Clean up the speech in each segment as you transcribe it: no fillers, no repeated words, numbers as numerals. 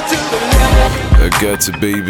I got you, baby.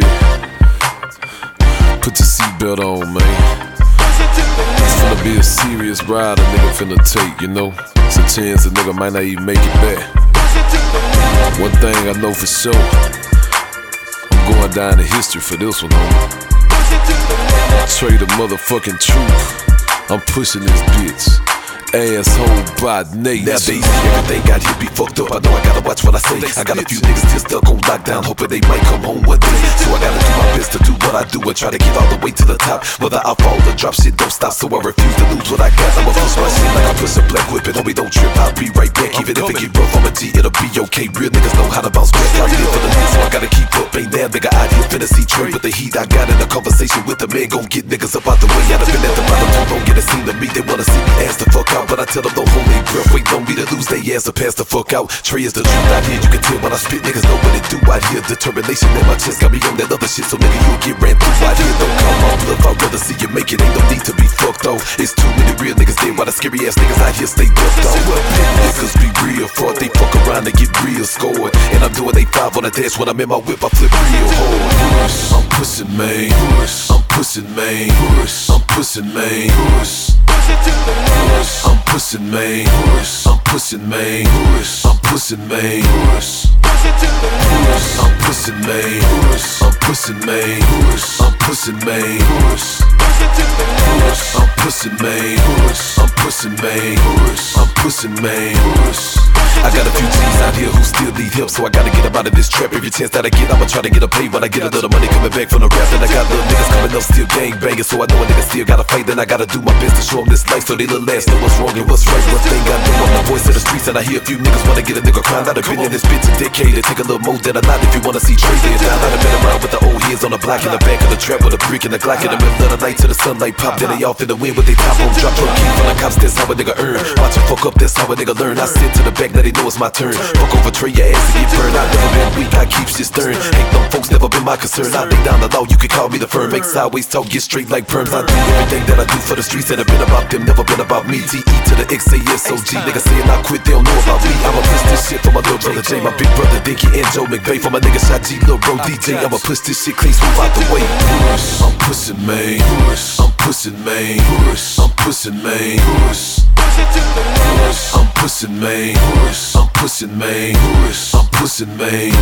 Put your seatbelt on, man. It's finna be a serious ride a nigga finna take, you know. It's a chance a nigga might not even make it back. One thing I know for sure, I'm going down in history for this one, homie. Trey the motherfucking truth. I'm pushing this bitch. Asshole by nature. Nowadays, everything got here be fucked up. I know I gotta watch what I say. I got a few niggas still stuck on lockdown, hoping they might come home one day. So I gotta do my best to do what I do and try to get all the way to the top. Whether I fall or drop, shit don't stop. So I refuse to lose what I got. I'ma push my shit like I push a black whip. And homie, don't trip, I'll be right back. Even if it get rough, I'm a G, it'll be okay. Real niggas know how to bounce back. I live for the lead, so I gotta keep up. Ain't that nigga out here finna see Trey with the heat I got in a conversation with the man. Gon' get niggas up out the way. I done been at the bottom, too long, get a scene to me. They wanna see me ass the fuck out, but I tell them don't hold they breath. Wait on me to lose they ass or pass the fuck out. Trey is the truth out here, you can tell when I spit. Niggas know what it do out here. Determination in my chest got me on that other shit. So nigga, you'll get ran through out here. Don't call my bluff, I'd rather see you make it. Ain't no need to be fucked off. It's too many real niggas dead while the scary ass niggas out here stay ducked off. Niggas be real fraud, they fuck around and get real scored. And I'm doing A5 on the dash. When I'm in my whip, I flip real hard. I'm pushing, man. I'm pushing, man. I'm pushing, man. I'm pushing, man. I'm pushing, man. I'm pushing, man. I'm pushing, man. I'm pushing, man. I'm pushing, man. I'm pushing, man. I'm pushing, man. I'm pushing, man. I got a few G's out here who still need help, so I gotta get them out of this trap. Every chance that I get, I'ma try to get a pay. When I get a little money coming back from the rap, then I got little niggas coming up still gang banging. So I know a nigga still gotta fight, then I gotta do my best to show them this life so they little ass know what's wrong and what's right. One thing I know, I'm the voice of the streets, and I hear a few niggas wanna get a nigga crying. I've been in this bitch a decade, it take a little more than a lot if you wanna see Trey there down. I've been around with the old heads on the block, in the back of the trap with a brick and a Glock in the middle of the night till the sunlight pop. Then they off in the wind with they top on drop. Drop keys from the cops, that's how a nigga earn. Watch him fuck up, that's how a nigga learn. I sit to the back, now they know it's my turn. Fuck over Trey, your ass to get burned. I've never been weak, I keep shit stern. Ain't no folks, never been my concern. I lay down the law, you can call me the firm. Make sideways talk, get straight like perms. I do everything that I do for the streets, and it been about them, never been about me. TE to the XASOG, niggas saying I quit, they don't know about me. I'ma push this shit for my little brother Jay, my big brother Dinky, and Joe McVay. For my nigga Shot G, Lil Bro DJ, I'ma push this shit clean, smooth out the way. I'm pushing, man. I'm pushing, man. I'm pushing, man. I'm pushing, man. I'm pushing, man. I'm pushing, man.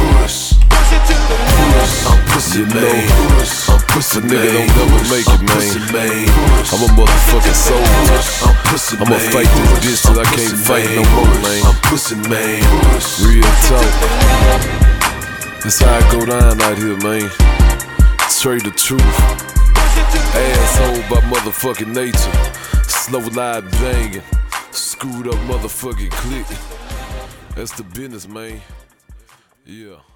I'm pushing, man. I'm pushing, nigga don't never make it, man. I'm a motherfucking soldier. I'ma fight this bitch till I can't fight no more, man. I'm pushing, man. Real talk. That's how I go down out here, man. Trey the truth. Asshole by motherfucking nature. Slow live banging. Screwed up motherfucking click. That's the business, man. Yeah.